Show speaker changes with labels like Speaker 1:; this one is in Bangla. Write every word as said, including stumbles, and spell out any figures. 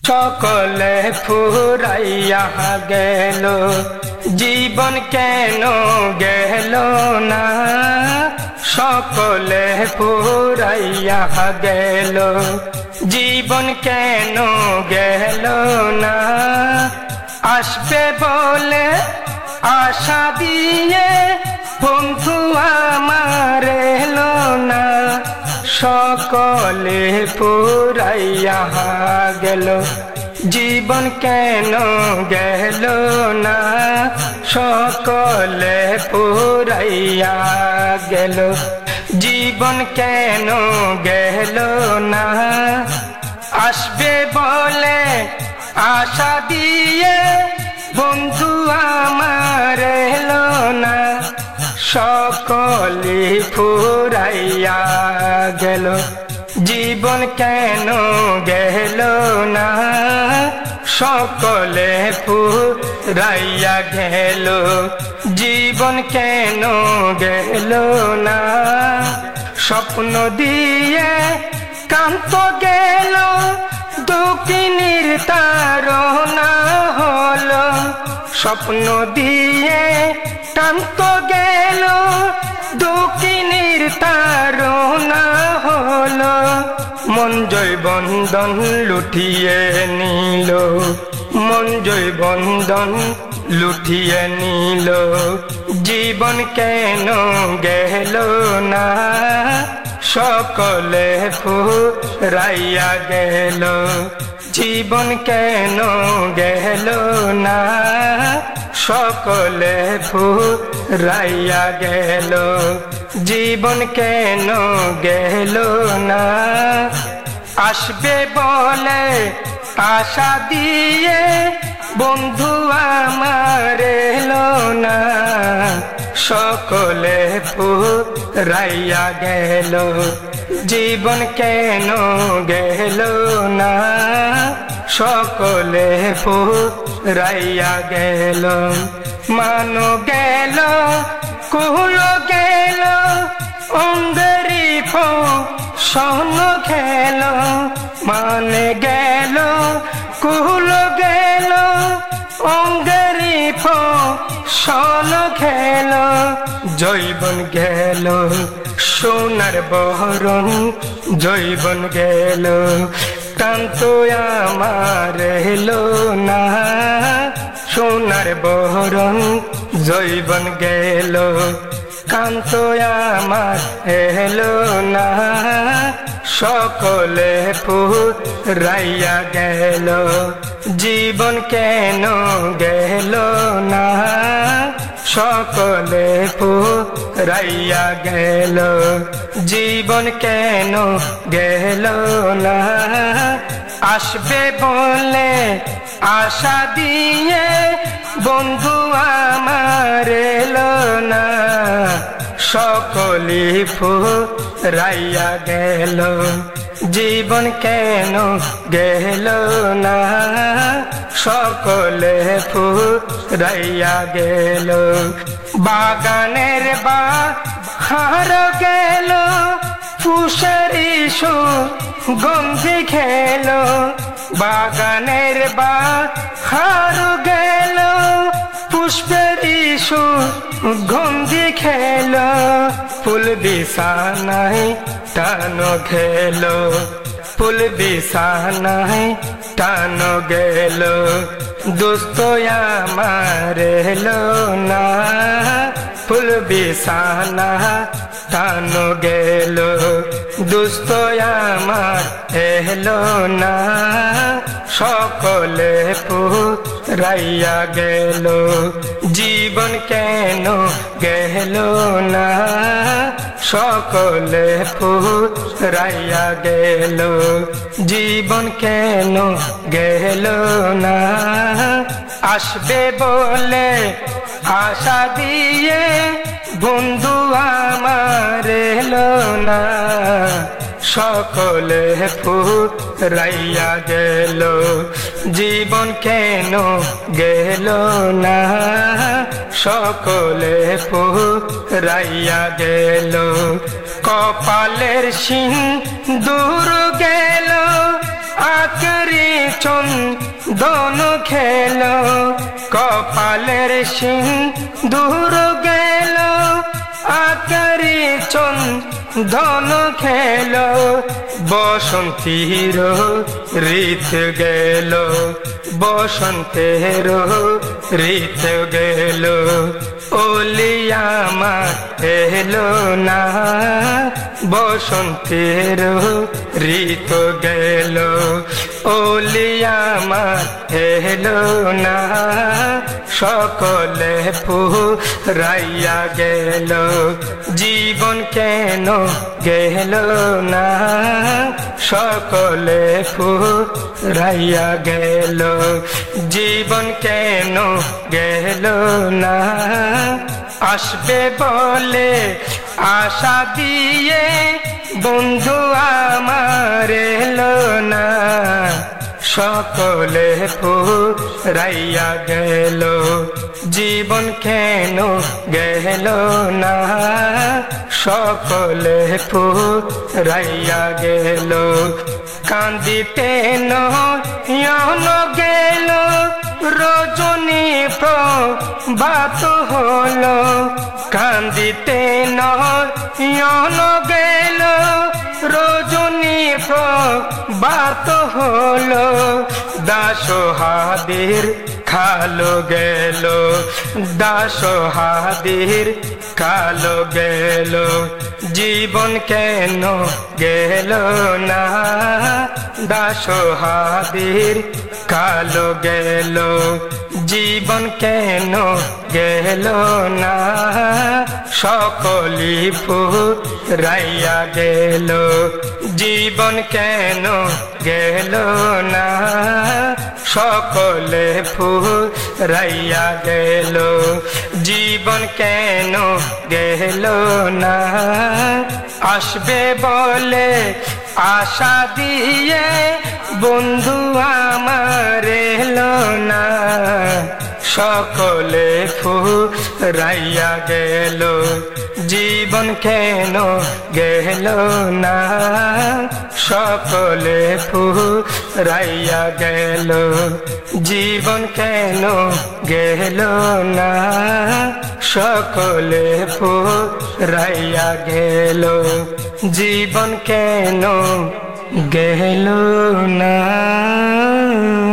Speaker 1: সকলে ফুরাইয়া গেল, জীবন কেন গেল না? সকলে ফুরাইয়া গেল, জীবন কেন গেল না? আসবে বলে আশা দিয়ে বন্ধু আমার এলো না। সকলে ফুরাইয়া গেল, জীবন কেন গেল না? সকলে ফুরাইয়া গেল, জীবন কেন গেল না? আসবে বলে আশা দিয়ে বন্ধু আমার এলো না। সকলে ফুরাইয়া গেল, জীবন কেন গেল না? সকলে ফুরাইয়া গেল, জীবন কেন গেল না? স্বপ্ন দিয়ে কান্ত গেল, দুঃখিনীর তাড়না হলো। স্বপ্ন দিয়ে কান্ত গেল, দুঃখিনীর তাড়না হলো। মন জয় বন্ধন লুটিয়ে নিল, মন জয় বন্ধন লুটিয়ে নিল, জীবন কেন গেল না? সকলে ফুরাইয়া গেল, জীবন কেন গেল না? সকলে ফুরাইয়া গেল, জীবন কেন গেল না? আসবে বলে আশা দিয়ে বন্ধু আমার এলো না। সকলে ফুরাইয়া গেল, জীবন কেন গেল না? সকলে ফুরাইয়া গেল, মানো গেল কুল গেল, অঙ্গরি ফোন খেল। মানে গেল কুল গেল, অঙ্গরি ফোন খেল। জৈবন গেল সোনার বহরণ, জৈবন গেল কান্ত আমার এলো না। সোনার বহরণ জৈবন গেল, কান্ত আমার এলো না। সকলে ফুরাইয়া গেল, জীবন কেন গেল না? সকলে ফুরাইয়া গেল, জীবন কেন গেল না? আসবে বলে আশা দিয়ে বন্ধু আমার এলো না। সকলে ফুরাইয়া গেল, জীবন কেন গেল না? সকলে ফুরাইয়া গেল, বাগানের বাহার গেল, ফুসের সুগন্ধি খেল। বাগানের বাহার গেল, পুষ্পের সুগন্ধি খেল। ফুল বিছানায় টানো গেল, ফুল বিছানায় টানো গেল, দোস্ত আমার এলো না। ফুল বিছানা টানো গেল, দোস্ত আমার এলো না। সকলে ফুরাইয়া গেল, জীবন কেন গেল না? সকলে ফুরাইয়া গেল, জীবন কেন গেল না? আসবে বলে আশা দিয়ে বন্ধু আমার এলো না। সকলে ফুরাইয়া গেল, জীবন কেন গেল না? সকলে ফুরাইয়া গেল, কপালের সিন্দুর গেল, আকরি চন্দন খেলো কপালের সিন্দুর গেল আকরি চন্দন খেলো বসন্তীর ঋত গেল বসন্তের ঋত গেল ওলি আমার এলো না বসন্তের ঋত গেল ওলি আমার এলো না সকলে ফুরাইয়া গেল জীবন কেন গেল না সকলে ফুরাইয়া গেল জীবন কেন গেল না আসবে বলে আশা দিয়ে বন্ধু আমার এলো না সকলে ফুরাইয়া গেল জীবন কেন গেল না সকলে ফুরাইয়া গেল কান্দিতে নয়ন গেল রজনী প্রভাত হলো কান্দিতে নয়ন গেল রজনী প্রভাত হলো দাসহাদের কালো গেল দাসহাদের কালো গেল জীবন কেন গেল না দাসহাদের কালো গেল জীবন কেন গেল না সকলি ফুরাইয়া গেল জীবন কেন গেল না সকলে ফুরাইয়া গেল জীবন কেন গেল না আসবে বলে আশা দিয়ে বন্ধু আমার এলো না সকলে ফুরাইয়া গেল জীবন কেন গেল না সকলে ফুরাইয়া গেল জীবন কেন গেল না সকলে ফুরাইয়া গেল জীবন কেন গেল না।